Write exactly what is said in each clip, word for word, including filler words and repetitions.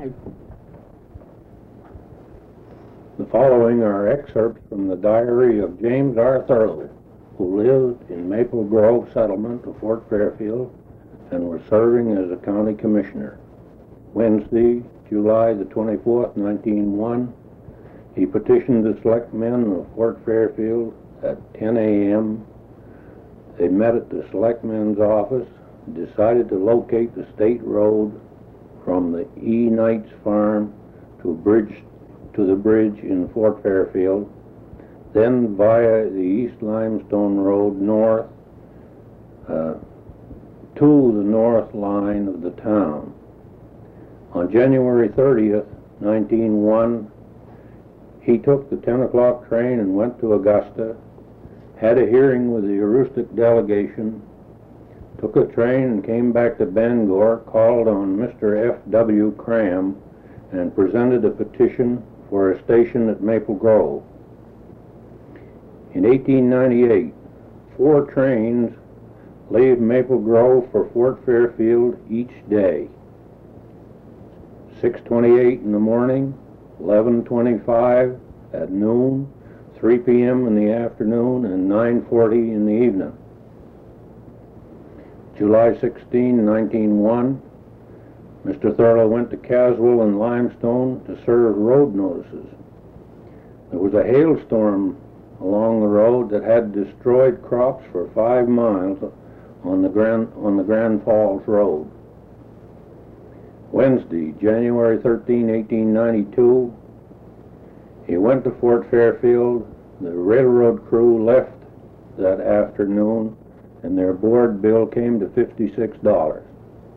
The following are excerpts from the diary of James R. Thurlow, who lived in Maple Grove settlement of Fort Fairfield and was serving as a county commissioner. Wednesday, July the twenty-fourth, nineteen oh one, he petitioned the selectmen of Fort Fairfield at ten A M They met at the selectmen's office, decided to locate the state road from the E. Knight's farm to bridge to the bridge in Fort Fairfield, then via the East Limestone Road north uh, to the north line of the town. On January thirtieth, nineteen oh one, he took the ten o'clock train and went to Augusta, had a hearing with the Aroostook delegation, took a train and came back to Bangor, called on Mister F W Cram, and presented a petition for a station at Maple Grove. In eighteen ninety-eight, four trains leave Maple Grove for Fort Fairfield each day. six twenty-eight in the morning, eleven twenty-five at noon, three P M in the afternoon, and nine forty in the evening. July sixteenth, nineteen oh one, Mister Thurlow went to Caswell and Limestone to serve road notices. There was a hailstorm along the road that had destroyed crops for five miles on the Grand, on the Grand Falls Road. Wednesday, January thirteenth, eighteen ninety-two, he went to Fort Fairfield. The railroad crew left that afternoon, and their board bill came to fifty-six dollars.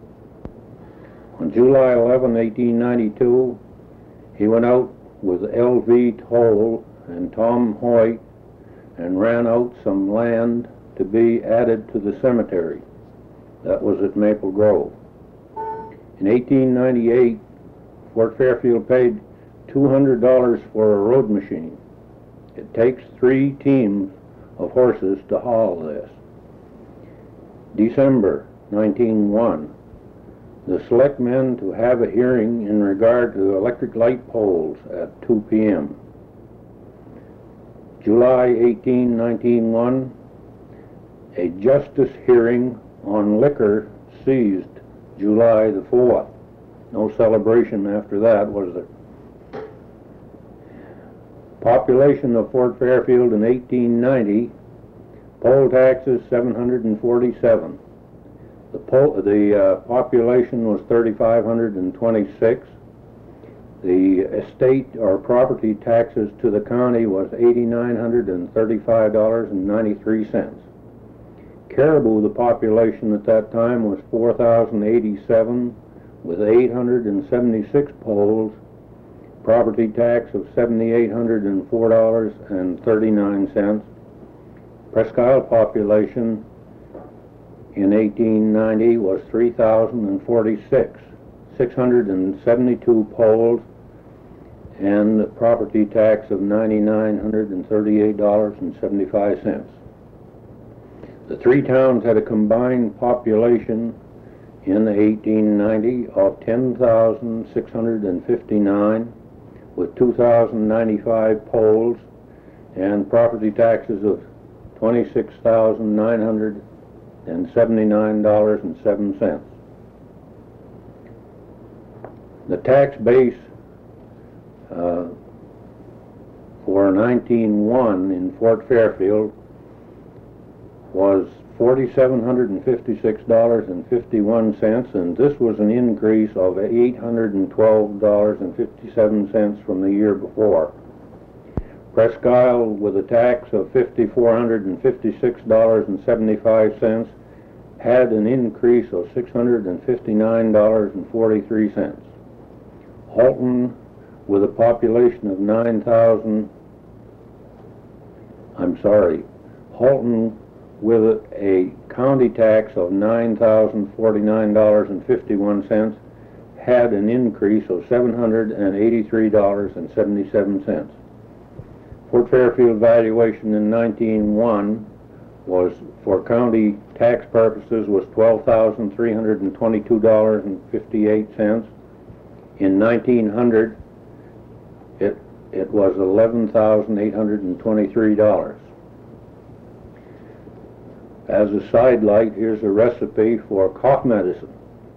On July eleventh, eighteen ninety-two, he went out with L V Toll and Tom Hoyt and ran out some land to be added to the cemetery. That was at Maple Grove. In eighteen ninety-eight, Fort Fairfield paid two hundred dollars for a road machine. It takes three teams of horses to haul this. December nineteen oh one, the selectmen to have a hearing in regard to electric light poles at two P M July eighteenth, nineteen oh one, a justice hearing on liquor seized July the fourth. No celebration after that, was there? Population of Fort Fairfield in eighteen ninety, poll taxes seven hundred forty-seven. The, poll, the uh, population was three thousand five hundred twenty-six. The estate or property taxes to the county was eight thousand nine hundred thirty-five dollars and ninety-three cents. Caribou, the population at that time was four thousand eighty-seven with eight hundred seventy-six polls, property tax of seven thousand eight hundred four dollars and thirty-nine cents. Presque Isle population in eighteen ninety was three thousand forty-six, six hundred seventy-two polls, and property tax of nine thousand nine hundred thirty-eight dollars and seventy-five cents. The three towns had a combined population in eighteen ninety of ten thousand six hundred fifty-nine, with two thousand ninety-five polls and property taxes of twenty-six thousand nine hundred seventy-nine dollars and seven cents. The tax base uh, for nineteen oh one in Fort Fairfield was four thousand seven hundred fifty-six dollars and fifty-one cents, and this was an increase of eight hundred twelve dollars and fifty-seven cents from the year before. Presque Isle, with a tax of five thousand four hundred fifty-six dollars and seventy-five cents, had an increase of six hundred fifty-nine dollars and forty-three cents. Halton, with a population of nine thousand, I'm sorry, Halton, with a county tax of nine thousand forty-nine dollars and fifty-one cents, had an increase of seven hundred eighty-three dollars and seventy-seven cents. Fort Fairfield valuation in nineteen oh one was, for county tax purposes, was twelve thousand three hundred twenty-two dollars and fifty-eight cents. In nineteen hundred, it, it was eleven thousand eight hundred twenty-three dollars. As a side light, here's a recipe for cough medicine.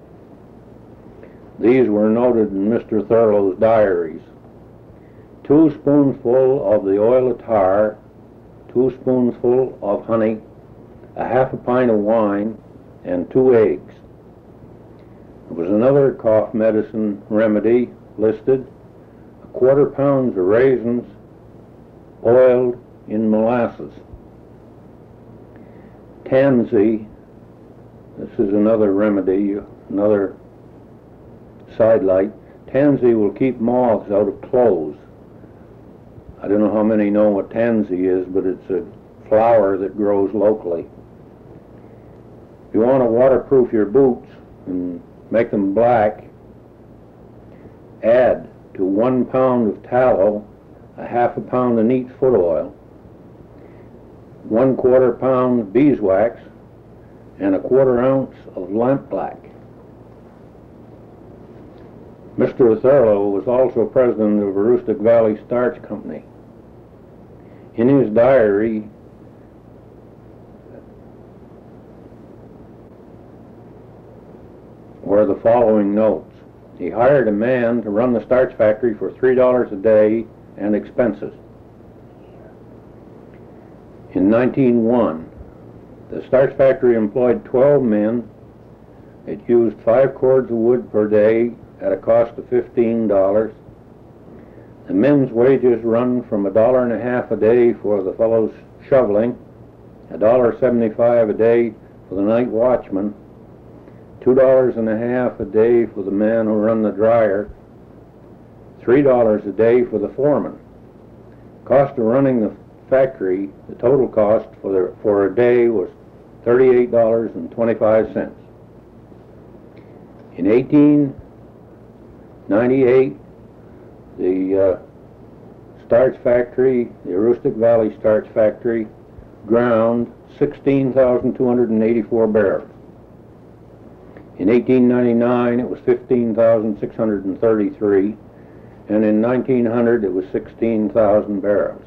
These were noted in Mister Thurlow's diaries. Two spoonsful of the oil of tar, two spoonsful of honey, a half a pint of wine, and two eggs. There was another cough medicine remedy listed: a quarter pound of raisins boiled in molasses. Tansy, this is another remedy, another sidelight. Tansy will keep moths out of clothes. I don't know how many know what tansy is, but it's a flower that grows locally. If you want to waterproof your boots and make them black, add to one pound of tallow a half a pound of neat foot oil, one quarter pound beeswax, and a quarter ounce of lampblack. Mister Thurlow was also president of Aroostook Valley Starch Company. In his diary, were the following notes. He hired a man to run the starch factory for three dollars a day and expenses. In nineteen oh one, the starch factory employed twelve men. It used five cords of wood per day at a cost of fifteen dollars. The men's wages run from a dollar and a half a day for the fellows shoveling, a dollar seventy-five a day for the night watchman, two dollars and a half a day for the man who run the dryer, three dollars a day for the foreman. Cost of running the factory, the total cost for the, for a day was thirty-eight dollars and twenty-five cents. In eighteen ninety-eight, the uh, starch factory, the Aroostook Valley Starch Factory, ground sixteen thousand two hundred eighty-four barrels. In eighteen ninety-nine, it was fifteen thousand six hundred thirty-three, and in nineteen hundred, it was sixteen thousand barrels.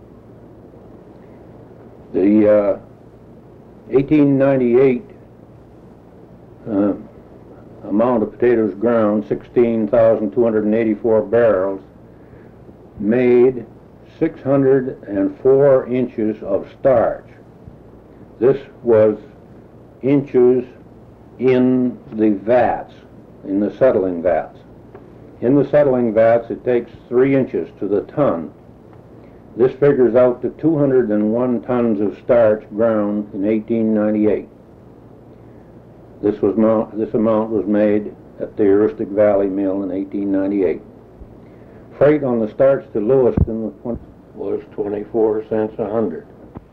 The uh, eighteen ninety-eight uh, amount of potatoes ground, sixteen thousand two hundred eighty-four barrels, made six hundred four inches of starch. This was inches in the vats, in the settling vats. In the settling vats, it takes three inches to the ton. This figures out to two hundred one tons of starch ground in eighteen ninety-eight. This was mount, this amount was made at the Aroostook Valley Mill in eighteen ninety-eight. Freight on the starch to Lewiston was twenty-four cents a hundred.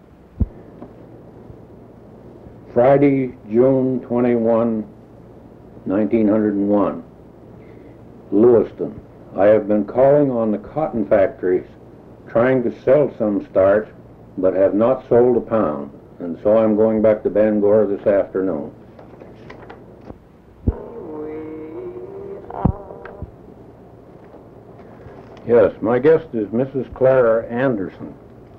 Friday, June twenty-first, nineteen oh one. Lewiston. I have been calling on the cotton factories trying to sell some starch, but have not sold a pound, and so I'm going back to Bangor this afternoon. Yes, my guest is Missus Clara Anderson.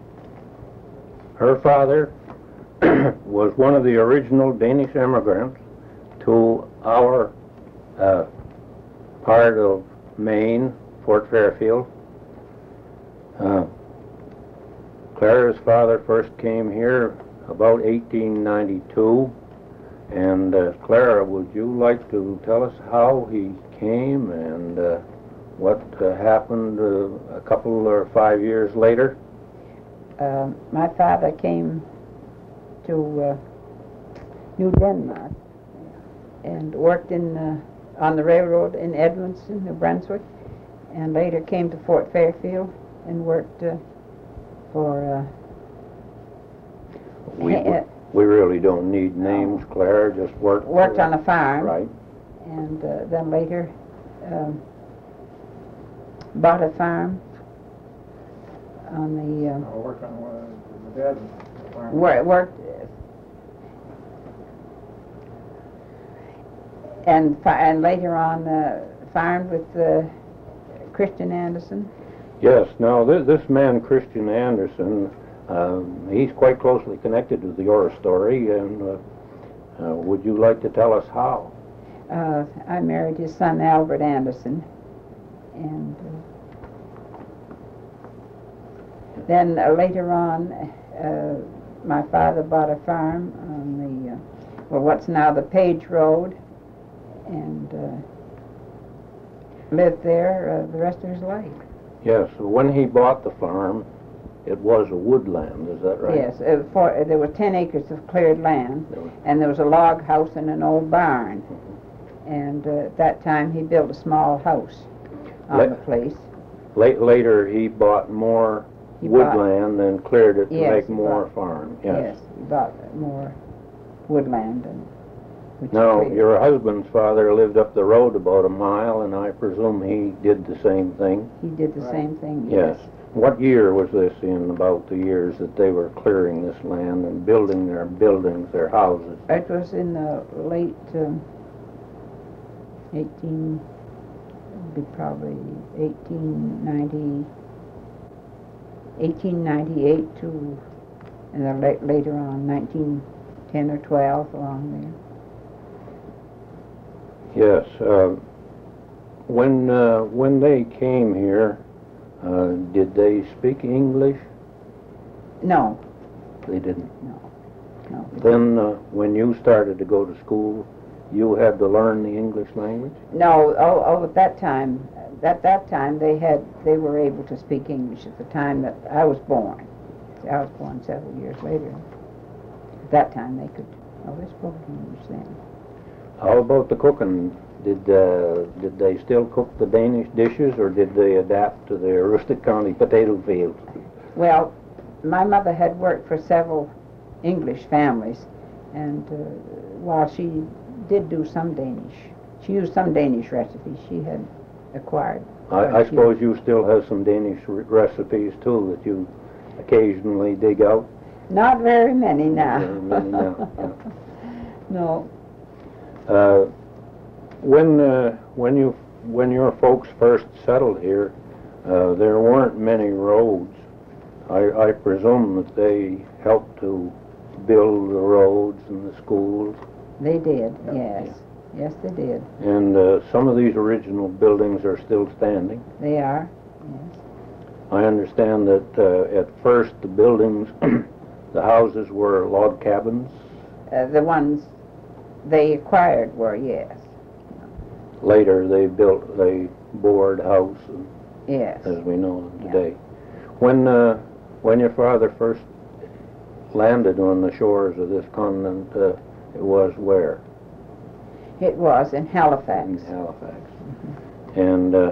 Her father was one of the original Danish immigrants to our uh, part of Maine, Fort Fairfield. Uh, Clara's father first came here about eighteen ninety-two, and uh, Clara, would you like to tell us how he came and uh, what uh, happened uh, a couple or five years later? Uh, my father came to uh, New Denmark and worked in uh, on the railroad in Edmonton, New Brunswick, and later came to Fort Fairfield and worked uh, for. Uh, we, uh, we really don't need names, Clara. Just worked. Worked uh, on a farm, right? And uh, then later um, bought a farm on the. Uh, I worked on uh, the dad's farm. Wor worked. And, and later on uh, farmed with uh, Christian Anderson. Yes. Now, this, this man, Christian Anderson, um, he's quite closely connected to your story, and uh, uh, would you like to tell us how? Uh, I married his son Albert Anderson, and uh, then uh, later on, uh, my father bought a farm on the, uh, well, what's now the Page Road, and uh, lived there uh, the rest of his life. Yes. When he bought the farm, it was a woodland. Is that right? Yes, uh, for, uh, there were ten acres of cleared land, There was- and there was a log house and an old barn. And uh, at that time, he built a small house on Let- the place. Late, later, he bought more He bought- woodland and cleared it to Yes, make he more bought- farm. Yes, he bought more woodland and which he Now, cleared. your husband's father lived up the road about a mile, and I presume he did the same thing? He did the Right. same thing. Yes. What year was this in, about the years that they were clearing this land and building their buildings, their houses? It was in the late um, eighteen, it'd be probably eighteen ninety, eighteen ninety-eight to, and then la- later on, nineteen ten or twelve along there. Yes. Uh, when, uh, when they came here, uh, did they speak English? No, They didn't. no, no. Then, uh, when you started to go to school, you had to learn the English language? No, oh, oh, at that time, at that time, they had, they were able to speak English at the time that I was born. See, I was born several years later. At that time, they could, oh, they spoke English then. How about the cooking? Did uh, did they still cook the Danish dishes, or did they adapt to the Aroostook County potato fields? Well, my mother had worked for several English families, and uh, while she did do some Danish, she used some Danish recipes she had acquired. I, I quite a few. suppose you still have some Danish re- recipes too that you occasionally dig out. Not very many now. Very many now, yeah. No. Uh, when uh, when you when your folks first settled here, uh, there weren't many roads. I, I presume that they helped to build the roads and the schools, They did, yes. Yes, they did. and uh, some of these original buildings are still standing. They are, yes. I understand that uh, at first the buildings, the houses were log cabins. Uh, the ones they acquired were, yes, Later they built a board house, yes. as we know them Yeah. today. When uh, when your father first landed on the shores of this continent, uh, it was where? It was in Halifax. In Halifax. And uh,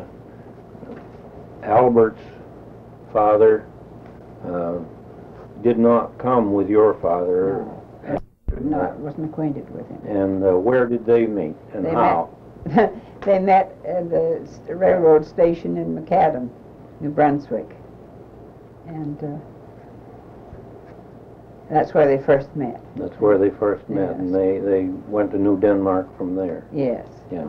Albert's father uh, did not come with your father. No, no, wasn't acquainted with him. And uh, where did they meet and They how? They met at the s- railroad station in Macadam, New Brunswick. And uh, that's where they first met. That's where they first met, and Yes. they, they went to New Denmark from there. Yes. Yeah.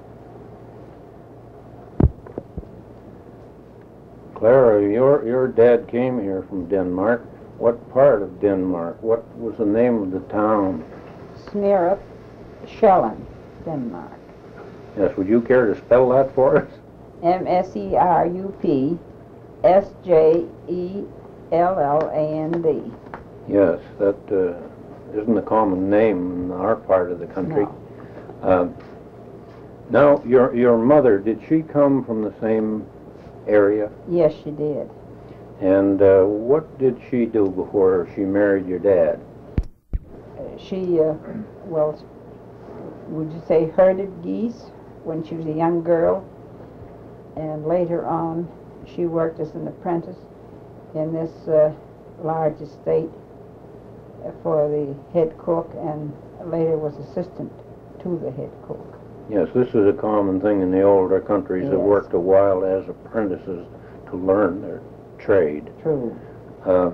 Clara, your your dad came here from Denmark. What part of Denmark? What was the name of the town? Smerup, Sjælland, Denmark. Yes, would you care to spell that for us? M S E R U P S J E L L A N D. Yes, that uh, isn't a common name in our part of the country. No. Uh, now, your your mother, did she come from the same area? Yes, she did. And uh, what did she do before she married your dad? Uh, she, uh, well, would you say herded geese when she was a young girl? And later on, she worked as an apprentice in this uh, large estate uh, for the head cook, and later was assistant to the head cook. Yes, this is a common thing in the older countries that Yes. worked a while as apprentices to learn their trade. True. Uh,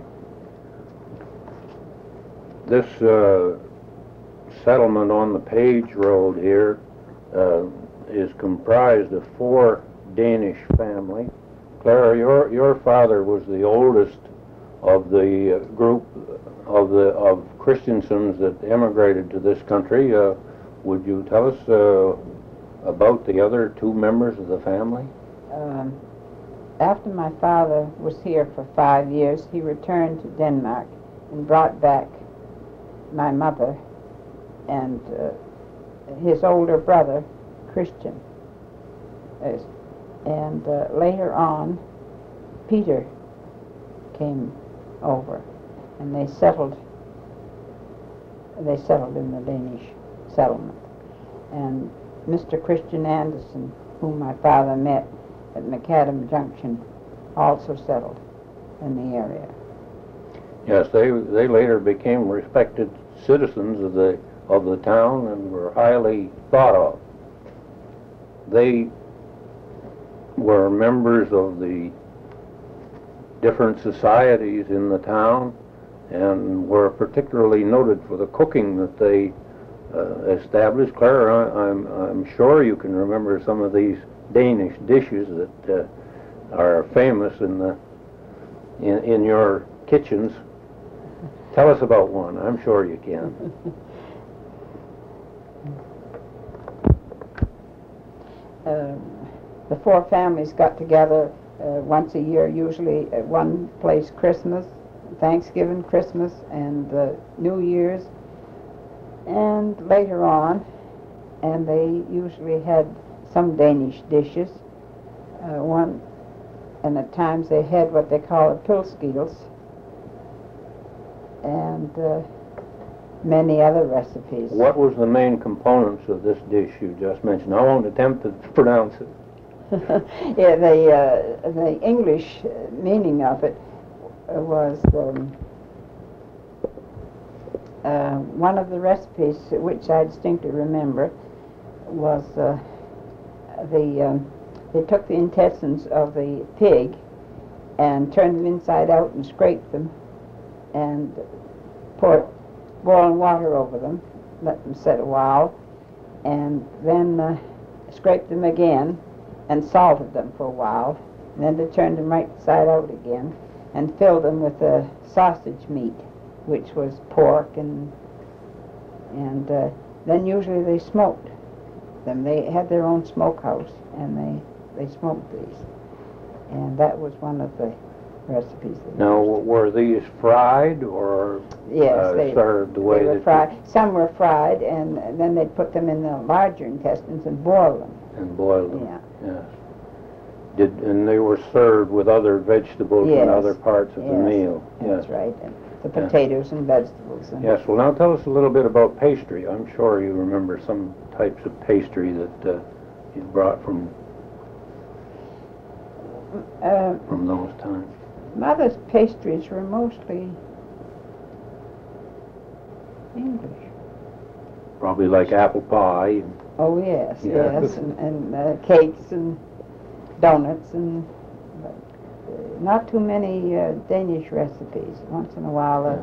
this uh, settlement on the Page Road here uh, is comprised of four Danish family. Clara, your your father was the oldest of the uh, group of the of Christiansons that emigrated to this country. Uh, would you tell us uh, about the other two members of the family? Um, after my father was here for five years, he returned to Denmark and brought back my mother and uh, his older brother, Christian. As- And uh, later on, Peter came over, and they settled. They settled in the Danish settlement. And Mister Christian Anderson, whom my father met at Macadam Junction, also settled in the area. Yes, they they later became respected citizens of the of the town and were highly thought of. They were members of the different societies in the town and were particularly noted for the cooking that they uh, established. Clara, I, I'm I'm sure you can remember some of these Danish dishes that uh, are famous in the in, in your kitchens. Tell us about one. I'm sure you can. Um, the four families got together uh, once a year, usually at one place, Christmas, Thanksgiving, Christmas, and uh, New Year's, and later on, and they usually had some Danish dishes. Uh, one, and at times they had what they call a pilskels, and uh, many other recipes. What was the main components of this dish you just mentioned? I won't attempt to pronounce it. Yeah, the uh, the English meaning of it was um, uh, one of the recipes which I distinctly remember was uh, the um, they took the intestines of the pig and turned them inside out and scraped them and poured boiling water over them, let them set a while, and then uh, scraped them again and salted them for a while, and then they turned them right side out again and filled them with the sausage meat, which was pork, and and uh, then usually they smoked them. They had their own smokehouse, and they they smoked these, and that was one of the recipes. Now, were these fried or yes, uh, they, served the way they were that fried. Some were fried, and then they'd put them in the larger intestines and boil them. and boiled them? Yeah. Yes. Did and they were served with other vegetables Yes. and other parts of Yes, the meal. That's Yes. right. And the Yeah. potatoes and vegetables. And Yes. Well, now tell us a little bit about pastry. I'm sure you remember some types of pastry that uh, you brought from Uh, from those times. Mother's pastries were mostly English. Probably like apple pie. Oh yes, Yeah. yes, and, and uh, cakes and donuts and but, uh, not too many uh, Danish recipes. Once in a while, uh, Yeah.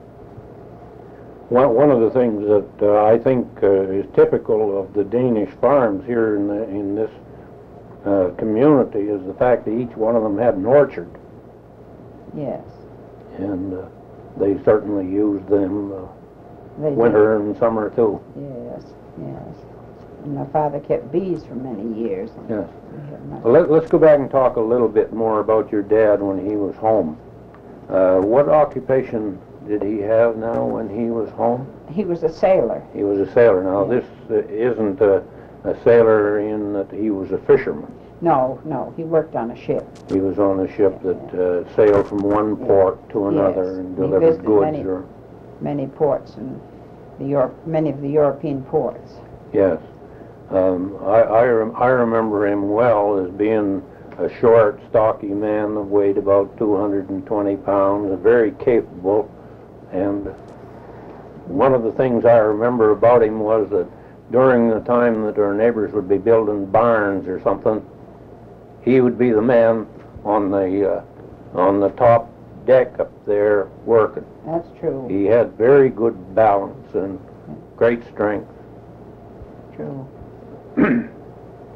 One, one of the things that uh, I think uh, is typical of the Danish farms here in the, in this uh, community is the fact that each one of them had an orchard, yes, and uh, they certainly used them uh, they winter and summer too. did. Yes, yes. And my father kept bees for many years. and Yes. we had much- Well, let, let's go back and talk a little bit more about your dad when he was home. Uh, what occupation did he have now when he was home? He was a sailor. He was a sailor. Now, Yeah. this uh, isn't a, a sailor in that he was a fisherman. No, no, he worked on a ship. He was on a ship that uh, sailed from one port to another Yes. and He delivered visited goods. many- Or Many ports and the Europe, many of the European ports. yes, um, I I, rem- I remember him well as being a short, stocky man that weighed about two hundred twenty pounds, very capable. And one of the things I remember about him was that during the time that our neighbors would be building barns or something, he would be the man on the uh, on the top deck up there working. That's true. He had very good balance and great strength. True.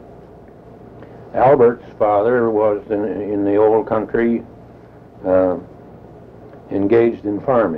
Albert's father was in, in the old country, uh, engaged in farming.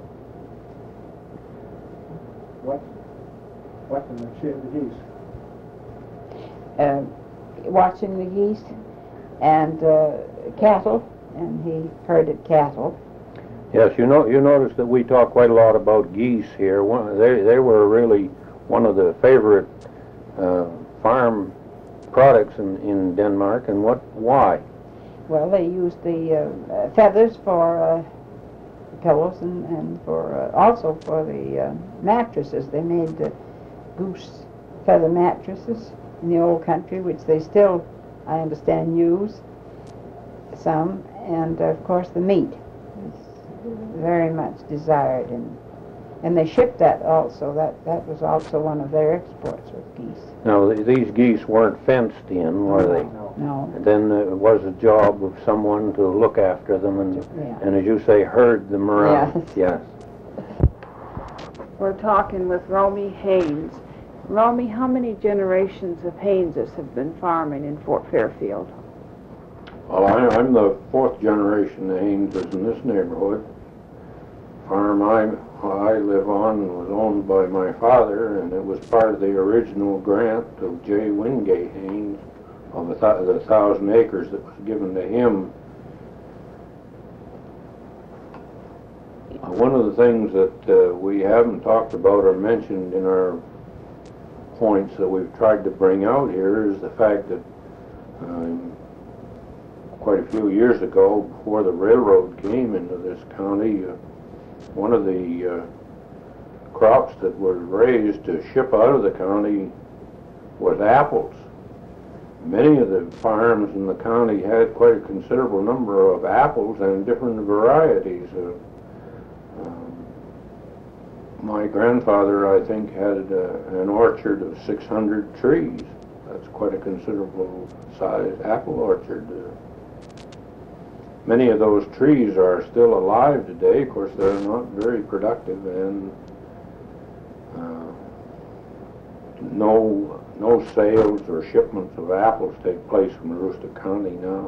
What, what in the shit the geese? Uh, watching the geese and uh, cattle, and he herded cattle. Yes, you know, you notice that we talk quite a lot about geese here. One, they, they were really one of the favorite uh, farm products in, in Denmark, and what, why? Well, they used the uh, uh, feathers for uh, pillows and, and for uh, also for the uh, mattresses. They made uh, goose feather mattresses in the old country, which they still, I understand, use some, and uh, of course the meat is very much desired, and and they shipped that also. That that was also one of their exports, was geese. Now, th these geese weren't fenced in, were they? No. No. And then uh, it was a job of someone to look after them and, Yeah. and as you say, herd them around. Yes. Yes. We're talking with Romy Haynes. Romy, how many generations of Hayneses have been farming in Fort Fairfield? Well, I, I'm the fourth generation of Hayneses in this neighborhood. Farm I, I live on was owned by my father, and it was part of the original grant of J. Wingate Haynes of a th the thousand acres that was given to him. Uh, one of the things that uh, we haven't talked about or mentioned in our points that we've tried to bring out here is the fact that um, quite a few years ago, before the railroad came into this county, uh, one of the uh, crops that was raised to ship out of the county was apples. Many of the farms in the county had quite a considerable number of apples and different varieties. Uh, um, my grandfather, I think, had uh, an orchard of six hundred trees. That's quite a considerable sized apple orchard. Uh, Many of those trees are still alive today. Of course, they're not very productive, and uh, no no sales or shipments of apples take place from Aroostook County now.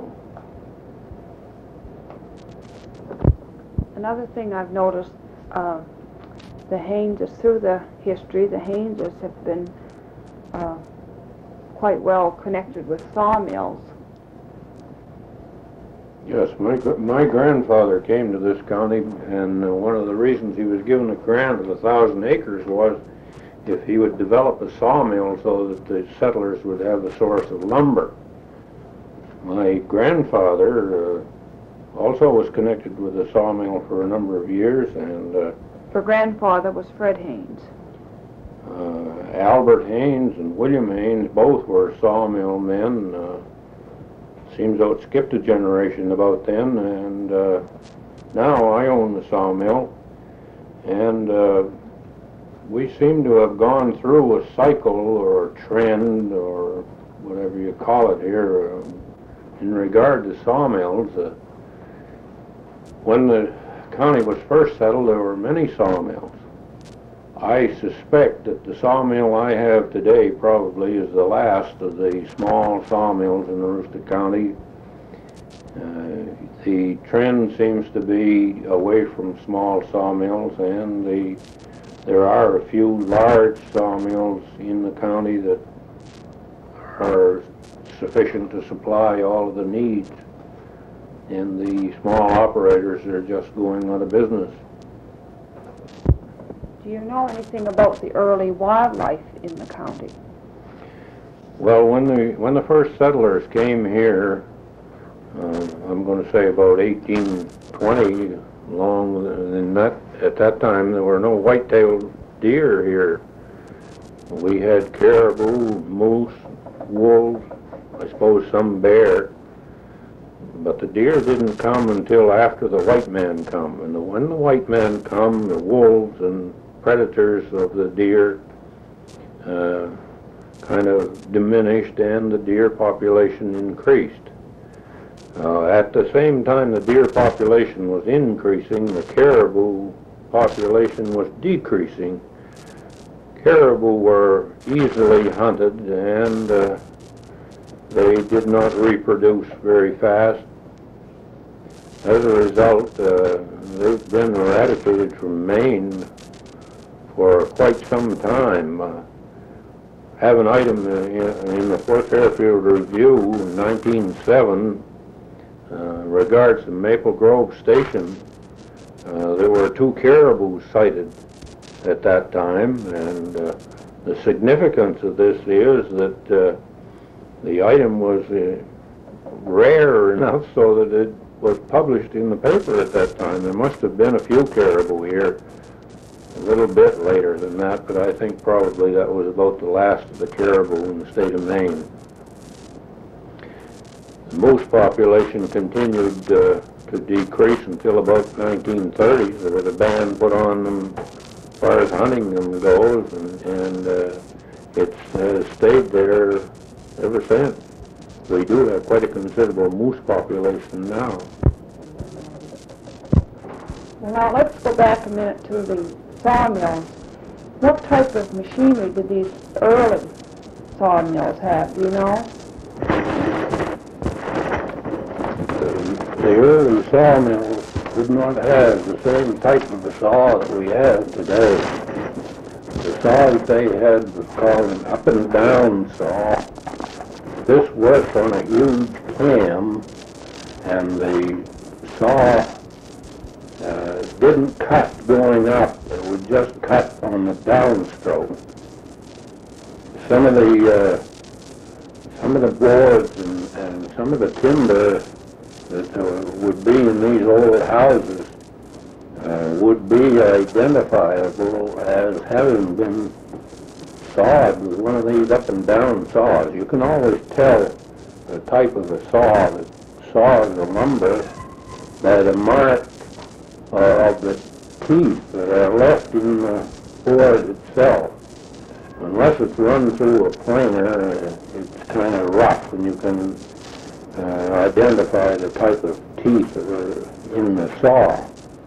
Another thing I've noticed, uh, the Hayneses, through the history, the Hayneses have been uh, quite well connected with sawmills. Yes, my, my grandfather came to this county, and uh, one of the reasons he was given a grant of a thousand acres was if he would develop a sawmill so that the settlers would have a source of lumber. My grandfather uh, also was connected with a sawmill for a number of years, and uh, Her grandfather was Fred Haynes. uh, Albert Haynes and William Haynes both were sawmill men. Uh, Seems though it skipped a generation about then, and uh, now I own the sawmill, and uh, we seem to have gone through a cycle or trend or whatever you call it here uh, in regard to sawmills. Uh, when the county was first settled, there were many sawmills. I suspect that the sawmill I have today probably is the last of the small sawmills in Aroostook County. Uh, the trend seems to be away from small sawmills, and the, there are a few large sawmills in the county that are sufficient to supply all of the needs, and the small operators are just going out of business. Do you know anything about the early wildlife in the county? Well, when the when the first settlers came here, uh, I'm going to say about eighteen twenty. Long in that at that time there were no white-tailed deer here. We had caribou, moose, wolves, I suppose some bear, but the deer didn't come until after the white man come. And the, when the white man come, the wolves and predators of the deer uh, kind of diminished, and the deer population increased. Uh, at the same time the deer population was increasing, the caribou population was decreasing. Caribou were easily hunted, and uh, they did not reproduce very fast. As a result, uh, they've been eradicated from Maine for quite some time. Uh, have an item in, in the Fort Fairfield Review in nineteen oh seven uh, regards the Maple Grove Station. Uh, there were two caribou sighted at that time, and uh, the significance of this is that uh, the item was uh, rare enough so that it was published in the paper at that time. There must have been a few caribou here a little bit later than that, but I think probably that was about the last of the caribou in the state of Maine. The moose population continued uh, to decrease until about nineteen thirty. There was a ban put on them as far as hunting them goes, and, and uh, it's uh, stayed there ever since. We do have quite a considerable moose population now. Well, now let's go back a minute to the sawmills. What type of machinery did these early sawmills have, do you know? The, the early sawmills did not have the same type of a saw that we have today. The saw that they had was called an up and down saw. This worked on a huge cam, and the saw uh, didn't cut going up. It would just cut on the downstroke. Some of the uh, some of the boards and, and some of the timber that uh, would be in these old houses uh, would be identifiable as having been sawed with one of these up and down saws. You can always tell the type of a saw that saws the lumber by the mark uh, of the teeth that are left in the board itself. Unless it's run through a planer, it's kind of rough, and you can uh, identify the type of teeth that are in the saw.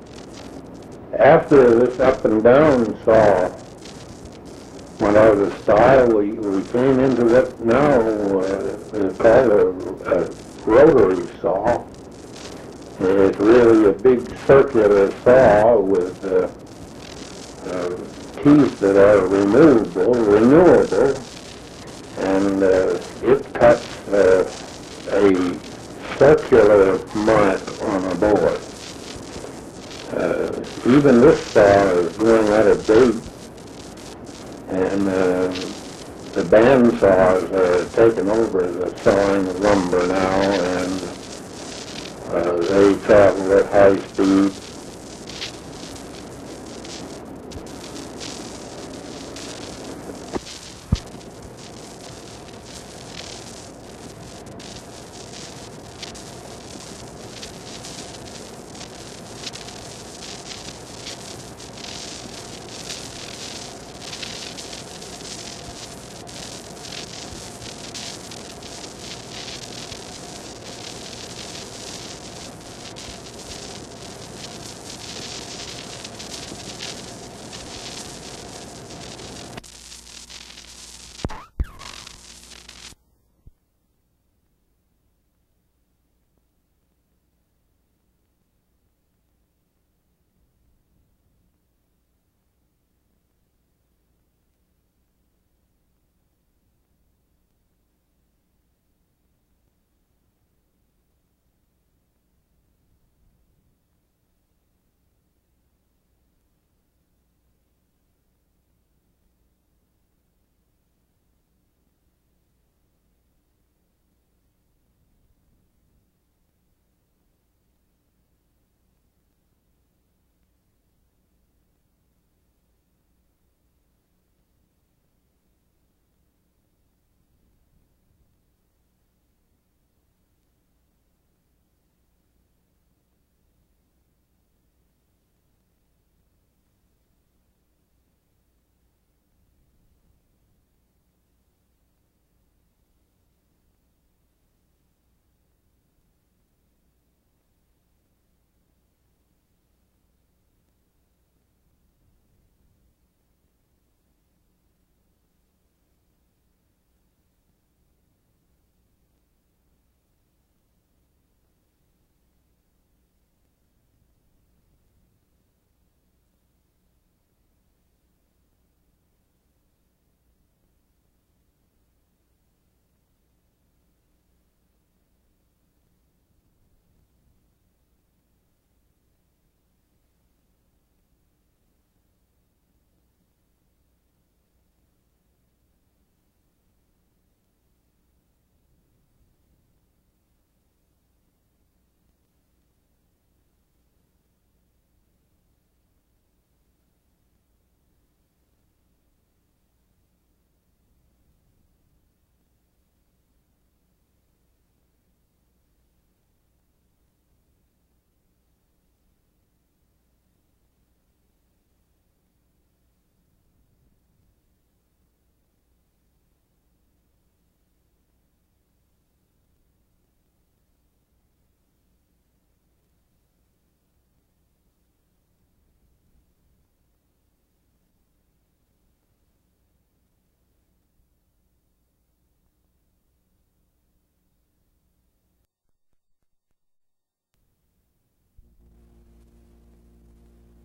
After this up and down saw went out of style, we, we came into what now uh, is called a, a rotary saw. It's really a big circular saw with uh, uh, teeth that are removable, renewable, and uh, it cuts uh, a circular mark on a board. Uh, even this saw is going out of date, and uh, the band saws are taking over the sawing of lumber now, and uh, they travel at high speed.